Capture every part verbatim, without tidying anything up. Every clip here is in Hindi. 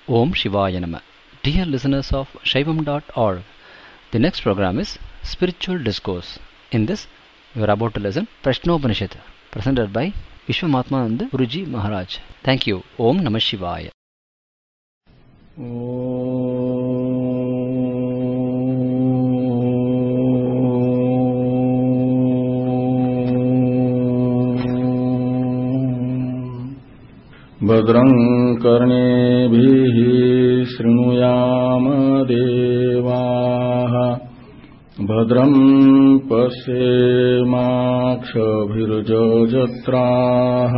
Om Shivaya Nama. Dear listeners of Shaivam dot org, the next program is Spiritual Discourse. In this, you are about to listen Prashnopanishad, presented by Vishwamatmananda Guruji Maharaj. Thank you. Om Namah Shivaya. भद्रं कर्णेभिः शृणुयाम देवाः भद्रं पश्येमाक्षभिर्यजत्राः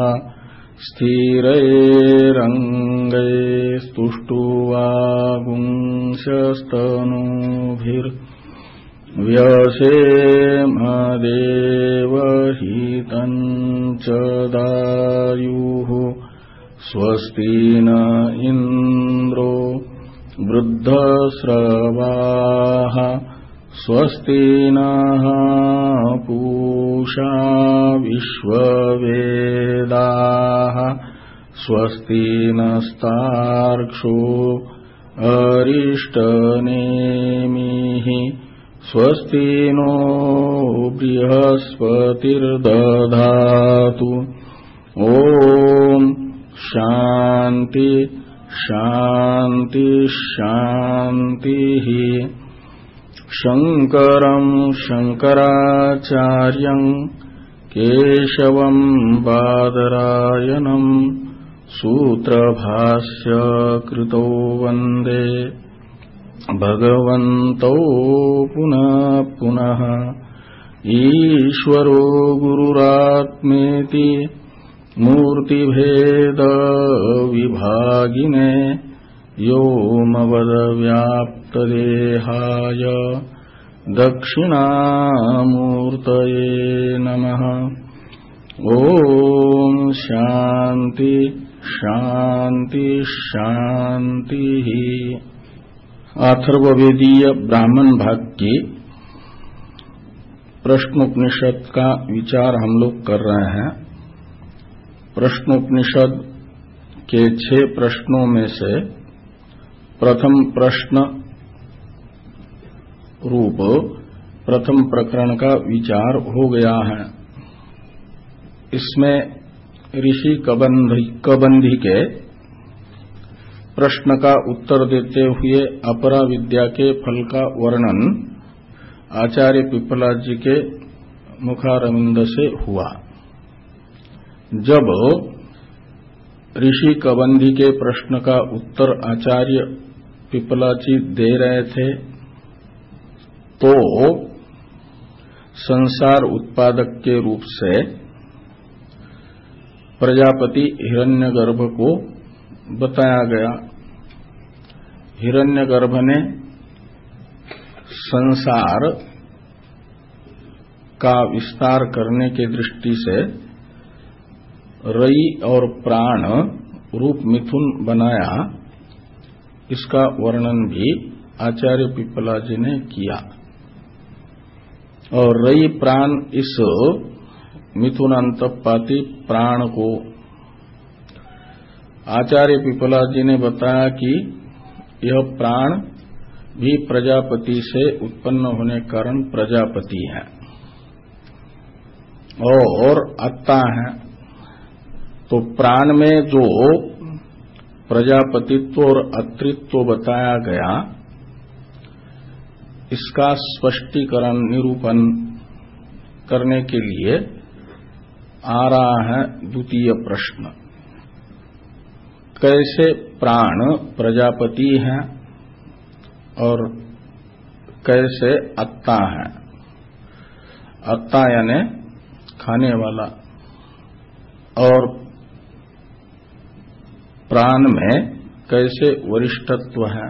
स्थिरैरङ्गैस्तुष्टुवागुंशस्तनूभिर्व्यसेम देवहितं च दायुः स्वस्ति न इंद्रो वृद्धश्रवाः स्वस्ति नः पूषा विश्ववेदाः स्वस्ति नस्तार्क्ष्यो अरिष्टनेमिः स्वस्ति नो बृहस्पतिर्दधातु ओम शांति शांति शांति ही। शंकरं शंकराचार्यं केशवं बादरायणं सूत्रभाष्य कृतो वंदे भगवन्तौ पुनः पुनः। ईश्वरो गुरुरात्मेति मूर्तिभेद विभागिने व्योमवद्व्याप्तदेहाय दक्षिणामूर्तये नमः। ओम शांति शांति शांति। अथर्ववेदीय ब्राह्मण भाग की प्रश्नोपनिषद का विचार हम लोग कर रहे हैं। प्रश्नोपनिषद के छह प्रश्नों में से प्रथम प्रश्न रूप प्रथम प्रकरण का विचार हो गया है। इसमें ऋषि कबंधी कबंधी के प्रश्न का उत्तर देते हुए अपरा विद्या के फल का वर्णन आचार्य पिप्पला जी के मुखारविंद से हुआ। जब ऋषि कबंधी के प्रश्न का उत्तर आचार्य पिप्पला जी दे रहे थे तो संसार उत्पादक के रूप से प्रजापति हिरण्यगर्भ को बताया गया। हिरण्यगर्भ ने संसार का विस्तार करने की दृष्टि से रई और प्राण रूप मिथुन बनाया। इसका वर्णन भी आचार्य पिप्पला जी ने किया। और रई प्राण इस मिथुनांतपाती प्राण को आचार्य पिप्पला जी ने बताया कि यह प्राण भी प्रजापति से उत्पन्न होने के कारण प्रजापति है और अत्ता है। तो प्राण में जो प्रजापतित्व और अत्रित्व बताया गया, इसका स्पष्टीकरण निरूपण करने के लिए आ रहा है द्वितीय प्रश्न। कैसे प्राण प्रजापति है और कैसे अत्ता है। अत्ता यानी खाने वाला और प्राण में कैसे वरिष्ठत्व है।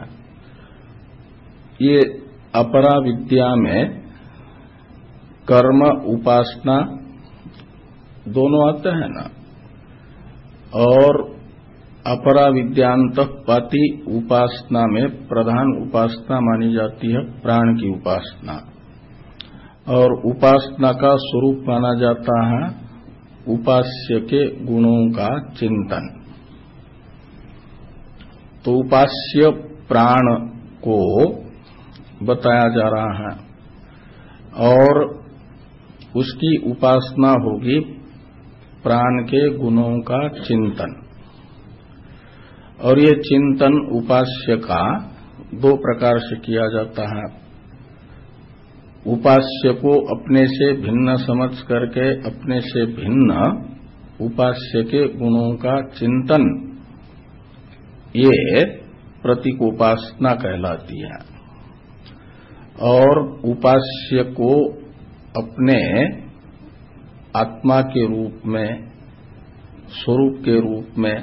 ये अपरा विद्या में कर्म उपासना दोनों आते हैं ना, और अपरा विद्यांतपाती उपासना में प्रधान उपासना मानी जाती है प्राण की उपासना, और उपासना का स्वरूप माना जाता है उपास्य के गुणों का चिंतन। तो उपास्य प्राण को बताया जा रहा है और उसकी उपासना होगी प्राण के गुणों का चिंतन। और ये चिंतन उपास्य का दो प्रकार से किया जाता है। उपास्य को अपने से भिन्न समझ करके अपने से भिन्न उपास्य के गुणों का चिंतन, ये प्रतीकोपासना कहलाती है। और उपास्य को अपने आत्मा के रूप में, स्वरूप के रूप में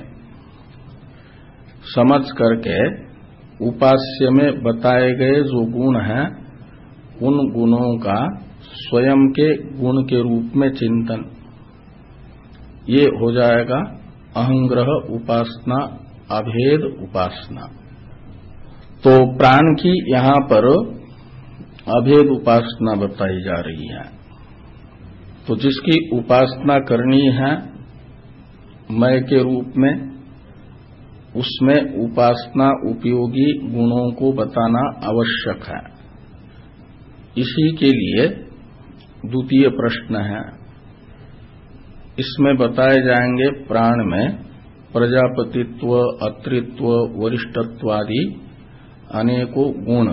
समझ करके उपास्य में बताए गए जो गुण हैं उन गुणों का स्वयं के गुण के रूप में चिंतन, ये हो जाएगा अहंग्रह उपासना, अभेद उपासना। तो प्राण की यहां पर अभेद उपासना बताई जा रही है। तो जिसकी उपासना करनी है मय के रूप में, उसमें उपासना उपयोगी गुणों को बताना आवश्यक है। इसी के लिए द्वितीय प्रश्न है। इसमें बताए जाएंगे प्राण में प्रजापतित्व, अत्रित्व, वरिष्ठत्वादि अनेकों गुण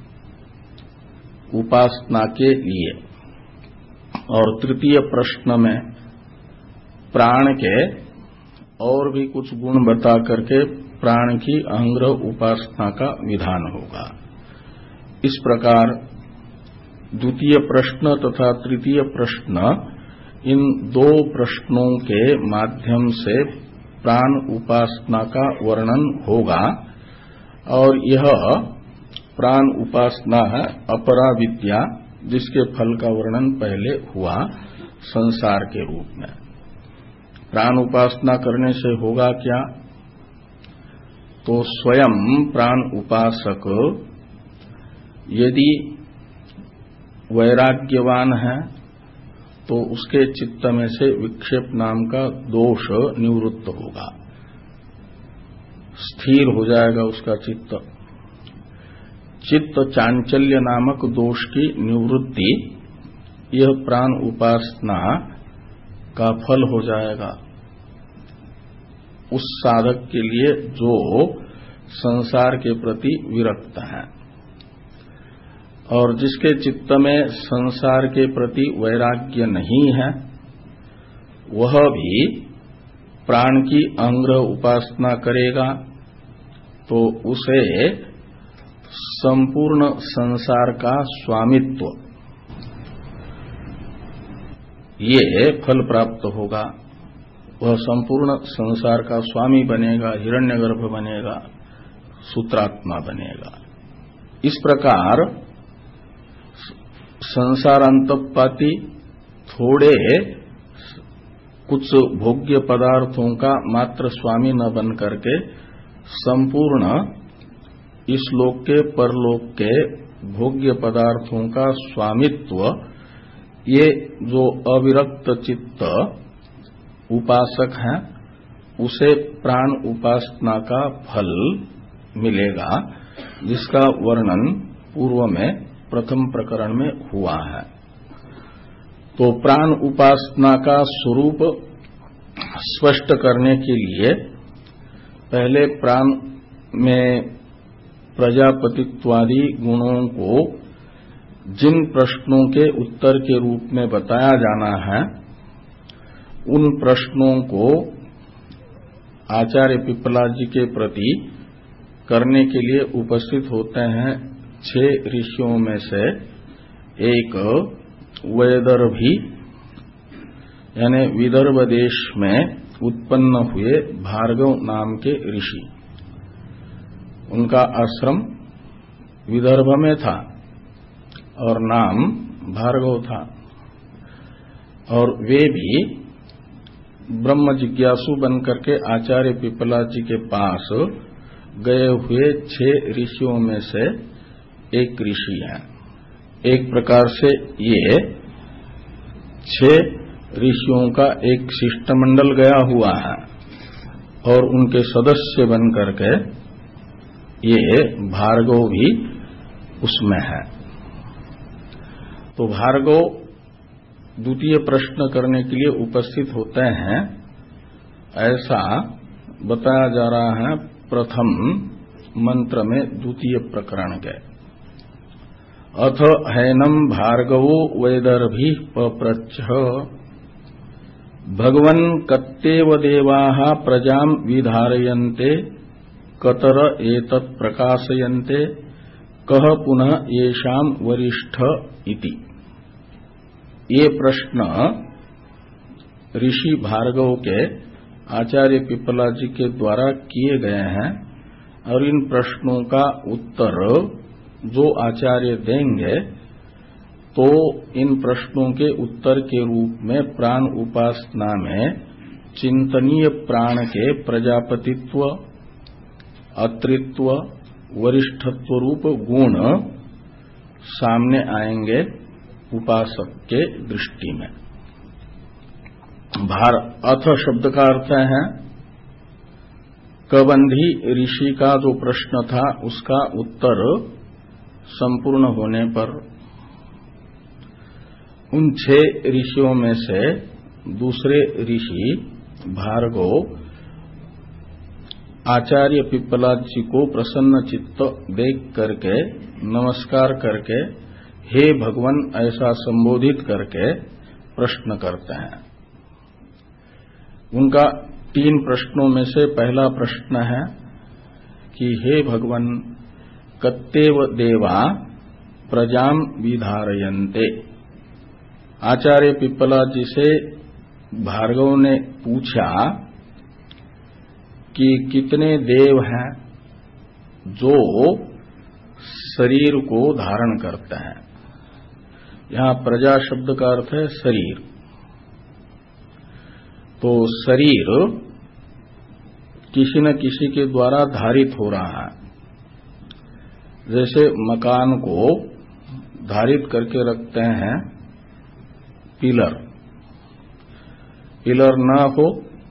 उपासना के लिए। और तृतीय प्रश्न में प्राण के और भी कुछ गुण बता करके प्राण की अहंग्रह उपासना का विधान होगा। इस प्रकार द्वितीय प्रश्न तथा तृतीय प्रश्न, इन दो प्रश्नों के माध्यम से प्राण उपासना का वर्णन होगा। और यह प्राण उपासना है अपरा विद्या, जिसके फल का वर्णन पहले हुआ संसार के रूप में। प्राण उपासना करने से होगा क्या? तो स्वयं प्राण उपासक यदि वैराग्यवान है तो उसके चित्त में से विक्षेप नाम का दोष निवृत्त होगा, स्थिर हो जाएगा उसका चित्त। चित्त चांचल्य नामक दोष की निवृत्ति, यह प्राण उपासना का फल हो जाएगा उस साधक के लिए जो संसार के प्रति विरक्त है। और जिसके चित्त में संसार के प्रति वैराग्य नहीं है, वह भी प्राण की अहंग्रह उपासना करेगा तो उसे संपूर्ण संसार का स्वामित्व, ये फल प्राप्त होगा। वह संपूर्ण संसार का स्वामी बनेगा, हिरण्यगर्भ बनेगा, सूत्रात्मा बनेगा। इस प्रकार संसारांतपाती थोड़े कुछ भोग्य पदार्थों का मात्र स्वामी न बन करके संपूर्ण इस लोक के परलोक के भोग्य पदार्थों का स्वामित्व, ये जो अविरक्त चित्त उपासक है उसे प्राण उपासना का फल मिलेगा, जिसका वर्णन पूर्व में प्रथम प्रकरण में हुआ है। तो प्राण उपासना का स्वरूप स्पष्ट करने के लिए पहले प्राण में प्रजापतित्वादि गुणों को जिन प्रश्नों के उत्तर के रूप में बताया जाना है, उन प्रश्नों को आचार्य पिप्पला जी के प्रति करने के लिए उपस्थित होते हैं छह ऋषियों में से एक वैदर्भी, यानी विदर्भ देश में उत्पन्न हुए भार्गव नाम के ऋषि। उनका आश्रम विदर्भ में था और नाम भार्गव था। और वे भी ब्रह्म जिज्ञासु बनकर के आचार्य पिप्पला जी के पास गए हुए छह ऋषियों में से एक ऋषि हैं। एक प्रकार से ये छह ऋषियों का एक शिष्टमंडल गया हुआ है और उनके सदस्य बनकर के ये भार्गव भी उसमें है। तो भार्गव द्वितीय प्रश्न करने के लिए उपस्थित होते हैं, ऐसा बताया जा रहा है प्रथम मंत्र में द्वितीय प्रकरण के। अथ हैनम भार्गवो वैदर्भी पप्रच्छ भगवन् कत्तेव देवाः प्रजां विधारयन्ते कतर एतत् प्रकाशयन्ते कह पुनः येषां वरिष्ठ इति। ये प्रश्न ऋषि भार्गव के आचार्य पिप्पला जी के द्वारा किए गए हैं और इन प्रश्नों का उत्तर जो आचार्य देंगे तो इन प्रश्नों के उत्तर के रूप में प्राण उपासना में चिंतनीय प्राण के प्रजापतित्व, अत्रित्व, वरिष्ठत्व रूप गुण सामने आएंगे उपासक के दृष्टि में। भार अथ शब्द का अर्थ है कबंधी ऋषि का जो प्रश्न था उसका उत्तर संपूर्ण होने पर उन छह ऋषियों में से दूसरे ऋषि भार्गव आचार्य पिप्पला जी को प्रसन्न चित्त देख करके नमस्कार करके हे भगवान ऐसा संबोधित करके प्रश्न करते हैं। उनका तीन प्रश्नों में से पहला प्रश्न है कि हे भगवान कत्तेव देवा प्रजां विधारयन्ते। आचार्य पिप्पला जी से भार्गव ने पूछा कि कितने देव हैं जो शरीर को धारण करते हैं। यहां प्रजा शब्द का अर्थ है शरीर। तो शरीर किसी न किसी के द्वारा धारित हो रहा है। जैसे मकान को धारित करके रखते हैं पिलर, पिलर न हो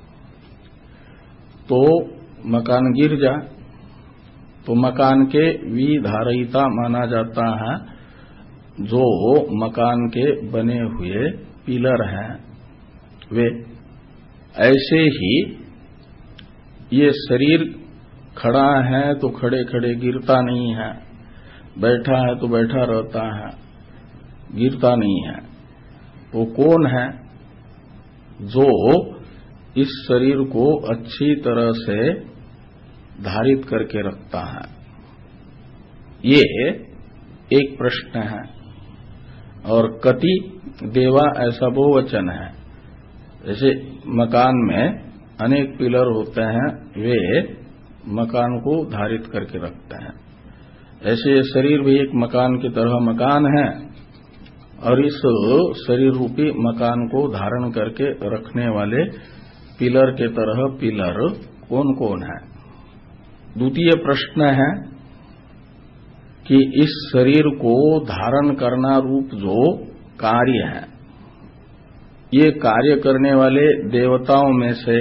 तो मकान गिर जाए, तो मकान के विधारयिता माना जाता है जो मकान के बने हुए पिलर हैं वे। ऐसे ही ये शरीर खड़ा है तो खड़े खड़े गिरता नहीं है, बैठा है तो बैठा रहता है, गिरता नहीं है। वो कौन है जो इस शरीर को अच्छी तरह से धारित करके रखता है? ये एक प्रश्न है। और कति देवा ऐसा बहुवचन है। जैसे मकान में अनेक पिलर होते हैं, वे मकान को धारित करके रखते हैं। ऐसे शरीर भी एक मकान की तरह मकान है और इस शरीर रूपी मकान को धारण करके रखने वाले पिलर के तरह पिलर कौन कौन है? द्वितीय प्रश्न है कि इस शरीर को धारण करना रूप जो कार्य है, ये कार्य करने वाले देवताओं में से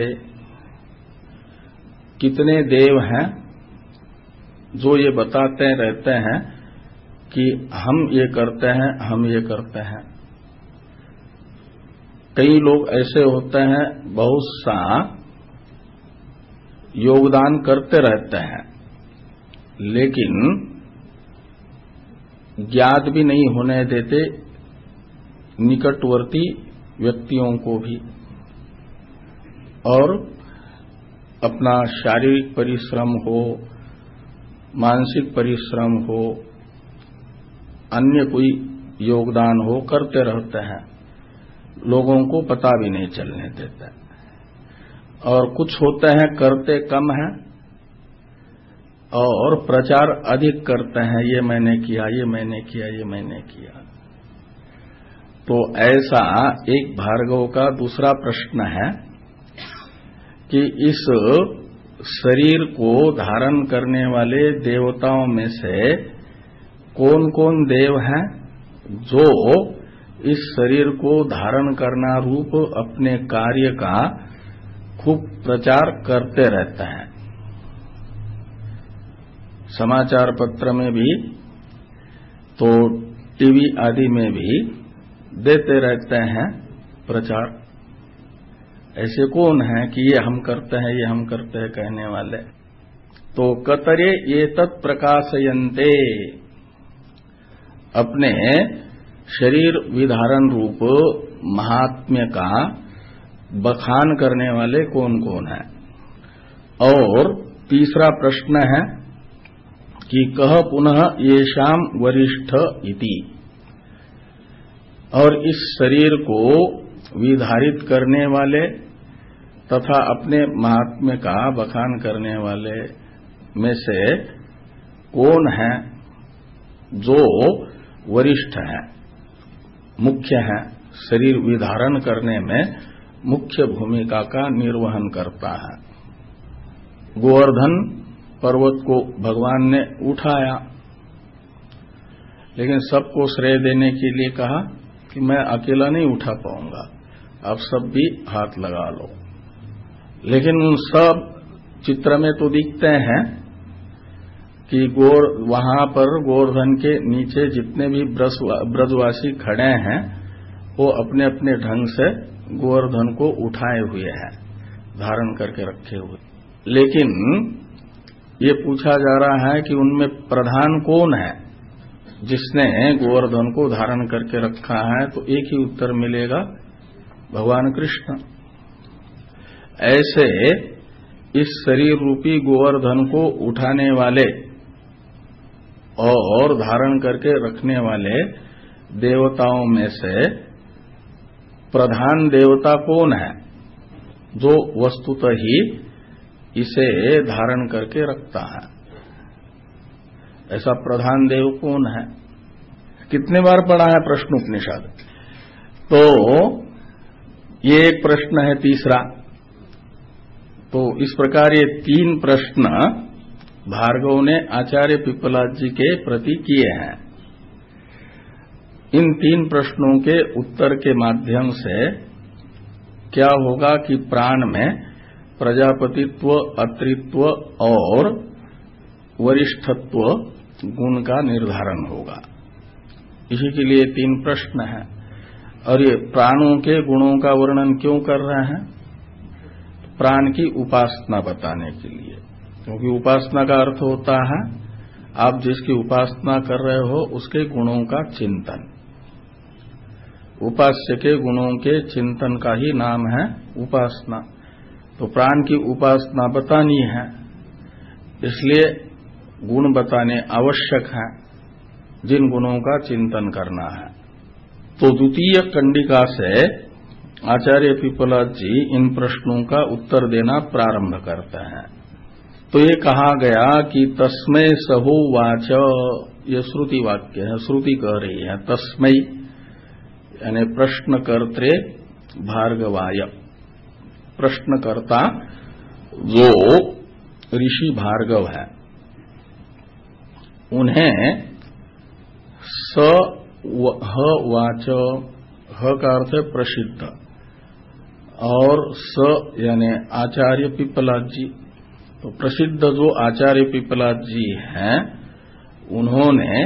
कितने देव हैं जो ये बताते रहते हैं कि हम ये करते हैं, हम ये करते हैं। कई लोग ऐसे होते हैं बहुत सा योगदान करते रहते हैं लेकिन ज्ञात भी नहीं होने देते निकटवर्ती व्यक्तियों को भी, और अपना शारीरिक परिश्रम हो, मानसिक परिश्रम हो, अन्य कोई योगदान हो, करते रहते हैं, लोगों को पता भी नहीं चलने देते। और कुछ होते हैं करते कम हैं और प्रचार अधिक करते हैं, ये मैंने किया, ये मैंने किया, ये मैंने किया। तो ऐसा एक भार्गव का दूसरा प्रश्न है कि इस शरीर को धारण करने वाले देवताओं में से कौन कौन देव हैं जो इस शरीर को धारण करना रूप अपने कार्य का खूब प्रचार करते रहते हैं। समाचार पत्र में भी तो टीवी आदि में भी देते रहते हैं प्रचार। ऐसे कौन है कि ये हम करते हैं, ये हम करते हैं कहने वाले। तो कतरे ये तत्प्रकाशयन्ते, अपने शरीर विधारण रूप महात्म्य का बखान करने वाले कौन कौन है। और तीसरा प्रश्न है कि कह पुनः येषाम वरिष्ठ इति, और इस शरीर को विधारित करने वाले तथा अपने महात्म्य का बखान करने वाले में से कौन है जो वरिष्ठ है, मुख्य है, शरीर विधारण करने में मुख्य भूमिका का निर्वहन करता है। गोवर्धन पर्वत को भगवान ने उठाया, लेकिन सबको श्रेय देने के लिए कहा कि मैं अकेला नहीं उठा पाऊंगा, आप सब भी हाथ लगा लो। लेकिन उन सब चित्र में तो दिखते हैं कि गोर वहां पर गोवर्धन के नीचे जितने भी ब्रजवासी खड़े हैं वो अपने अपने ढंग से गोवर्धन को उठाए हुए हैं, धारण करके रखे हुए। लेकिन ये पूछा जा रहा है कि उनमें प्रधान कौन है जिसने गोवर्धन को धारण करके रखा है, तो एक ही उत्तर मिलेगा, भगवान कृष्ण। ऐसे इस शरीर रूपी गोवर्धन को उठाने वाले और धारण करके रखने वाले देवताओं में से प्रधान देवता कौन है जो वस्तुतः ही इसे धारण करके रखता है। ऐसा प्रधान देव कौन है? कितने बार पढ़ा है प्रश्न उपनिषद? तो ये एक प्रश्न है तीसरा। तो इस प्रकार ये तीन प्रश्न भार्गव ने आचार्य पिप्पलाद जी के प्रति किए हैं। इन तीन प्रश्नों के उत्तर के माध्यम से क्या होगा कि प्राण में प्रजापतित्व, अत्रित्व और वरिष्ठत्व गुण का निर्धारण होगा। इसी के लिए तीन प्रश्न हैं। और ये प्राणों के गुणों का वर्णन क्यों कर रहे हैं? प्राण की उपासना बताने के लिए, क्योंकि उपासना का अर्थ होता है आप जिसकी उपासना कर रहे हो उसके गुणों का चिंतन। उपास्य के गुणों के चिंतन का ही नाम है उपासना। तो प्राण की उपासना बतानी है, इसलिए गुण बताने आवश्यक हैं, जिन गुणों का चिंतन करना है। तो द्वितीय कंडिका से आचार्य पिप्पलाद जी इन प्रश्नों का उत्तर देना प्रारंभ करते हैं। तो ये कहा गया कि तस्मै सहोवाच, ये श्रुति वाक्य है, श्रुति कह रही है तस्मै, यानी प्रश्नकर्त्रे भार्गवाय। प्रश्नकर्ता जो ऋषि भार्गव है उन्हें स ह वाच, ह का अर्थ है प्रसिद्ध, और स यानी आचार्य पिप्पलाद जी। तो प्रसिद्ध जो आचार्य पिप्पलाद जी हैं उन्होंने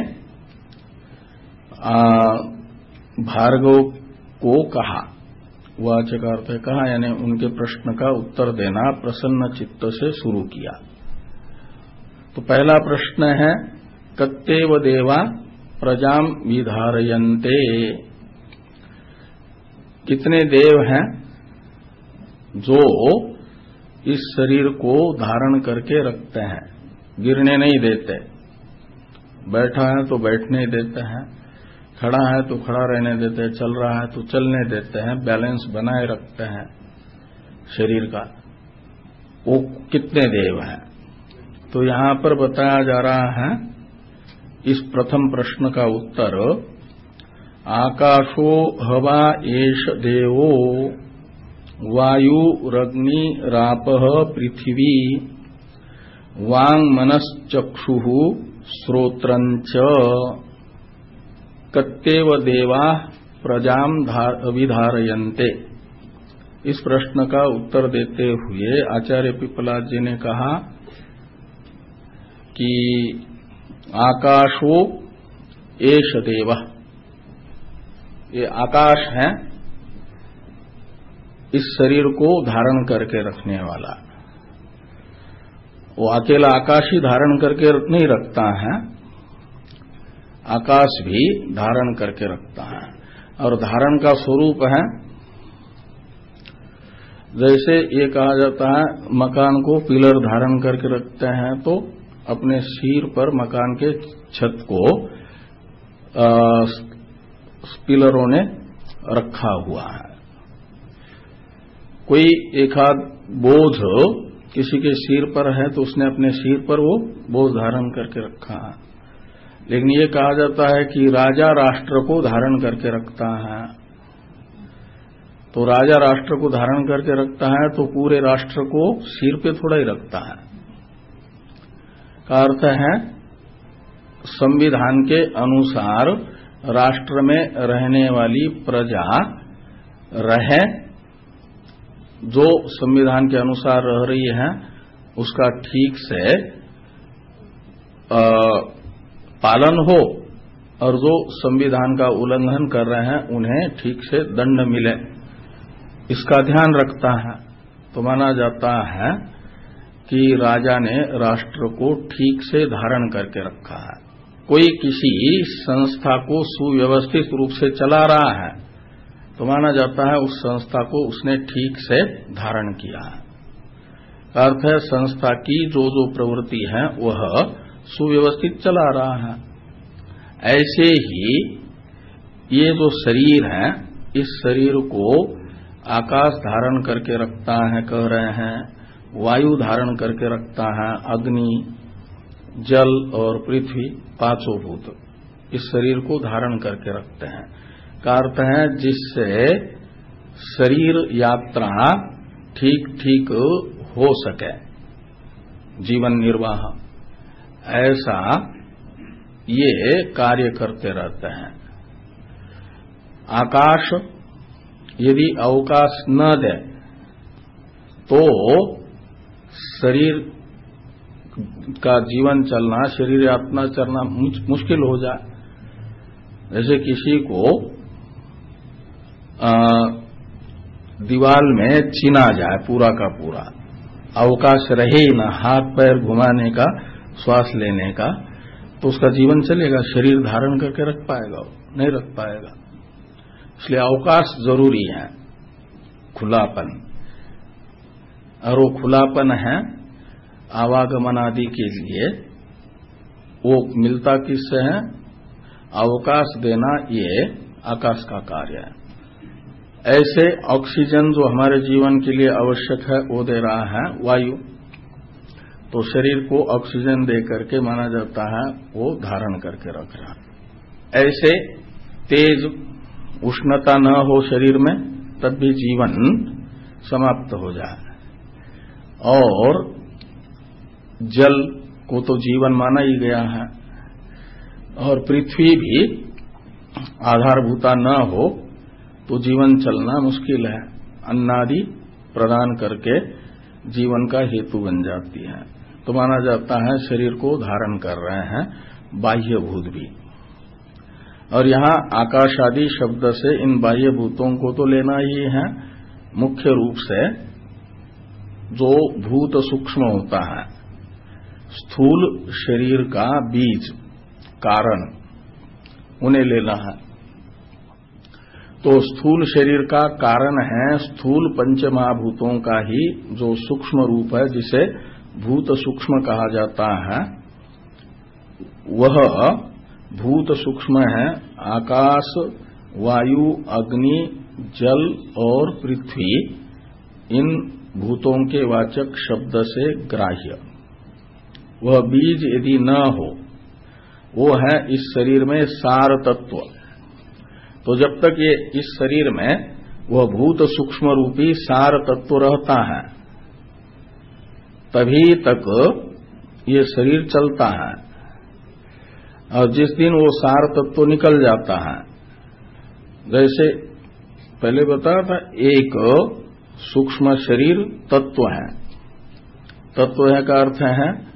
भार्गव को कहा, वाच का अर्थ है कहा, यानी उनके प्रश्न का उत्तर देना प्रसन्न चित्त से शुरू किया। तो पहला प्रश्न है कत्तेव देवा प्रजाम विधारयन्ते, कितने देव हैं जो इस शरीर को धारण करके रखते हैं, गिरने नहीं देते, बैठा है तो बैठने देते हैं, खड़ा है तो खड़ा रहने देते हैं, चल रहा है तो चलने देते हैं, बैलेंस बनाए रखते हैं शरीर का। वो कितने देव हैं? तो यहां पर बताया जा रहा है इस प्रथम प्रश्न का उत्तर, आकाशो हवा एष देवो वायुरग्नि रापः पृथिवी वांग मनश्चक्षुः श्रोत्रञ्च कत्तेव देवा प्रजाम विधारयन्ते। इस प्रश्न का उत्तर देते हुए आचार्य पिप्पलाद जी ने कहा कि आकाशो एष देवः, ये आकाश है इस शरीर को धारण करके रखने वाला। वो अकेला आकाश ही धारण करके नहीं रखता है, आकाश भी धारण करके रखता है। और धारण का स्वरूप है, जैसे ये कहा जाता है मकान को पिलर धारण करके रखते हैं, तो अपने सिर पर मकान के छत को आ, पिलरों ने रखा हुआ है। कोई एक आध बोझ किसी के सिर पर है तो उसने अपने सिर पर वो बोझ धारण करके रखा है। लेकिन ये कहा जाता है कि राजा राष्ट्र को धारण करके रखता है, तो राजा राष्ट्र को धारण करके रखता है तो पूरे राष्ट्र को सिर पे थोड़ा ही रखता है। का अर्थ है संविधान के अनुसार राष्ट्र में रहने वाली प्रजा रहे, जो संविधान के अनुसार रह रही है उसका ठीक से आ, पालन हो, और जो संविधान का उल्लंघन कर रहे हैं उन्हें ठीक से दंड मिले, इसका ध्यान रखता है। तो माना जाता है कि राजा ने राष्ट्र को ठीक से धारण करके रखा है। कोई किसी संस्था को सुव्यवस्थित रूप से चला रहा है तो माना जाता है उस संस्था को उसने ठीक से धारण किया है। अर्थ है संस्था की जो जो प्रवृत्ति है वह सुव्यवस्थित चला रहा है। ऐसे ही ये जो शरीर है, इस शरीर को आकाश धारण करके रखता है, कह रहे हैं वायु धारण करके रखता है, अग्नि, जल और पृथ्वी पांचों भूत इस शरीर को धारण करके रखते हैं। का अर्थ है जिससे शरीर यात्रा ठीक ठीक हो सके, जीवन निर्वाह, ऐसा ये कार्य करते रहते हैं। आकाश यदि अवकाश न दे तो शरीर का जीवन चलना, शरीर यात्रा चलना मुश्किल हो जाए। जैसे किसी को आ, दीवार में चिना जाए पूरा का पूरा, अवकाश रहे ही ना हाथ पैर घुमाने का, श्वास लेने का, तो उसका जीवन चलेगा? शरीर धारण करके रख पाएगा? नहीं रख पाएगा। इसलिए अवकाश जरूरी है, खुलापन। और वो खुलापन है आवागमन आदि के लिए, वो मिलता किससे है? अवकाश देना ये आकाश का कार्य है। ऐसे ऑक्सीजन जो हमारे जीवन के लिए आवश्यक है वो दे रहा है वायु, तो शरीर को ऑक्सीजन दे करके माना जाता है वो धारण करके रख रहा है। ऐसे तेज उष्णता न हो शरीर में तब भी जीवन समाप्त हो जाए। और जल को तो जीवन माना ही गया है, और पृथ्वी भी आधारभूता न हो तो जीवन चलना मुश्किल है। अन्नादि प्रदान करके जीवन का हेतु बन जाती है। तो माना जाता है शरीर को धारण कर रहे हैं बाह्य भूत भी। और यहां आकाश आदि शब्द से इन बाह्य भूतों को तो लेना ही है, मुख्य रूप से जो भूत सूक्ष्म होता है, स्थूल शरीर का बीज कारण, उन्हें लेना है। तो स्थूल शरीर का कारण है स्थूल पंचमहाभूतों का ही जो सूक्ष्म रूप है, जिसे भूत सूक्ष्म कहा जाता है, वह भूत सूक्ष्म है आकाश, वायु, अग्नि, जल और पृथ्वी। इन भूतों के वाचक शब्द से ग्राह्य वह बीज यदि न हो, वो है इस शरीर में सार तत्व। तो जब तक ये इस शरीर में वह भूत सूक्ष्म रूपी सार तत्व रहता है तभी तक ये शरीर चलता है। और जिस दिन वो सार तत्व निकल जाता है, जैसे पहले बताया था, एक सूक्ष्म शरीर तत्व है। तत्व है का अर्थ है